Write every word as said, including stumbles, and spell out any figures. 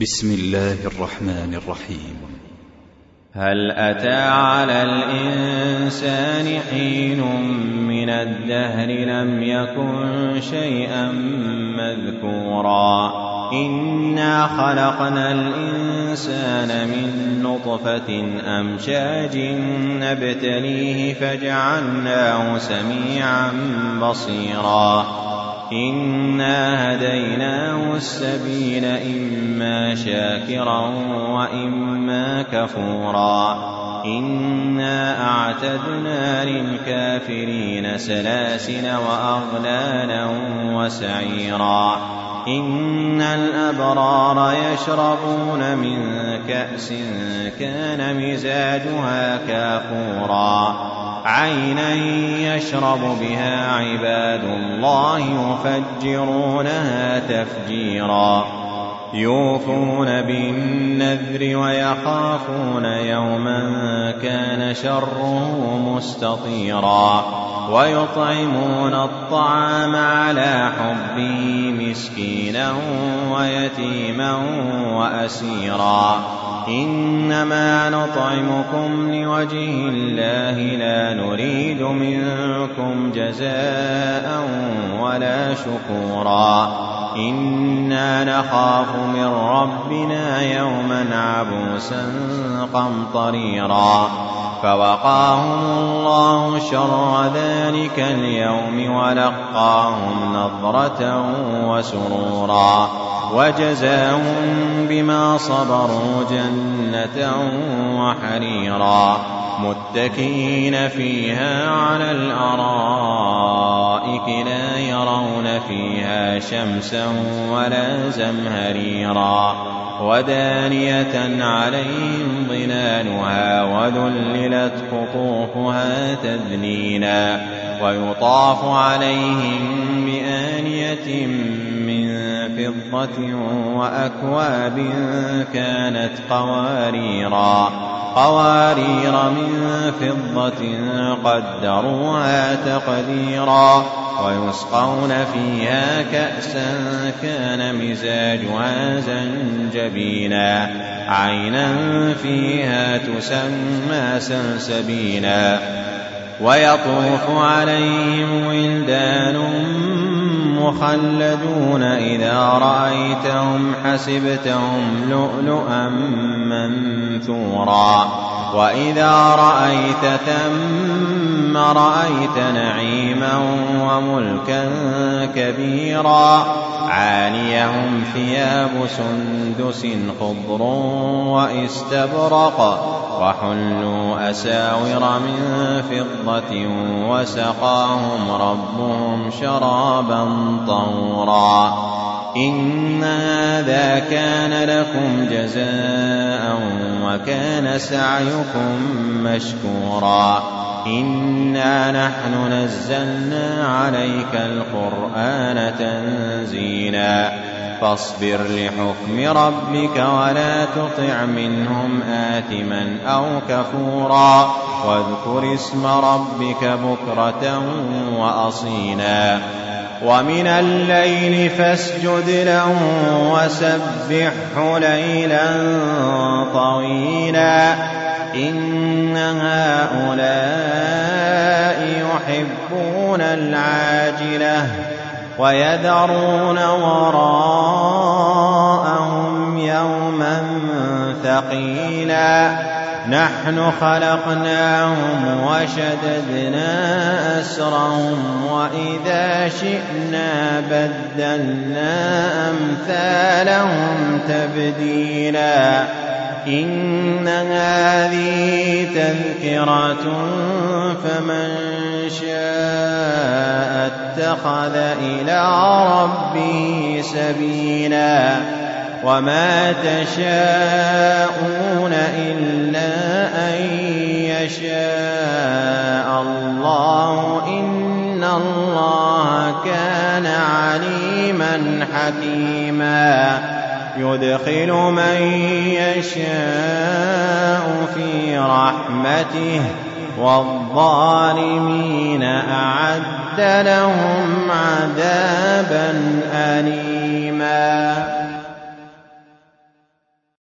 بسم الله الرحمن الرحيم. هل أتى على الإنسان حين من الدهر لم يكن شيئا مذكورا إنا خلقنا الإنسان من نطفة أمشاج نبتليه فجعلناه سميعا بصيرا إنا هديناه السبيل إما شاكرا وإما كفورا إنا أعتدنا للكافرين سلاسل وأغلالا وسعيرا إن الأبرار يشربون من كأس كان مزاجها كافورا عينا يشرب بها عباد الله يفجرونها تفجيرا يوفون بالنذر ويخافون يوما كان شره مستطيرا ويطعمون الطعام على حبه مسكينا ويتيما وأسيرا إنما نطعمكم لوجه الله لا نريد منكم جزاء ولا شكورا إنا نخاف من ربنا يوما عبوسا قمطريرا فوقاهم الله شر ذلك اليوم ولقاهم نضرة وسرورا وجزاهم بما صبروا جنة وحريرا متكئين فيها على الأرائك لا يرون فيها شمسا ولا زمهريرا ودانية عليهم ظلالها وذللت قطوفها تذليلا ويطاف عليهم بآنية من فضة وأكواب كانت قواريرا قوارير من فضة قدروها تقديرا ويسقون فيها كأسا كان مزاجها زنجبيلا عينا فيها تسمى سلسبيلا ويطوف عليهم ولدان مخلدون إذا رأيتهم حسبتهم لؤلؤا منثورا وإذا رأيت ثم رأيت نعيما وملكا كبيرا عاليهم ثياب سندس خضر واستبرق وحلوا أساور من فضة وسقاهم ربهم شرابا طهورا إن هذا كان لكم جزاء وكان سعيكم مشكورا إنا نحن نزلنا عليك القرآن تنزيلا فاصبر لحكم ربك ولا تطع منهم آثما أو كفورا واذكر اسم ربك بكرة وأصيلا ومن الليل فاسجد له وسبحه ليلا طويلا إن هؤلاء يحبون العاجلة ويذرون وراءهم يوما ثقيلا نحن خلقناهم وشددنا أسرهم وإذا شئنا بدلنا أمثالهم تبديلا إن هذه تذكرة فمن شاء اتخذ إلى ربه سبيلا وما تشاءون إلا أن يشاء الله إن الله كان عليما حكيما يدخل من يشاء في رحمته والظالمين أعد لهم عذابا أليما.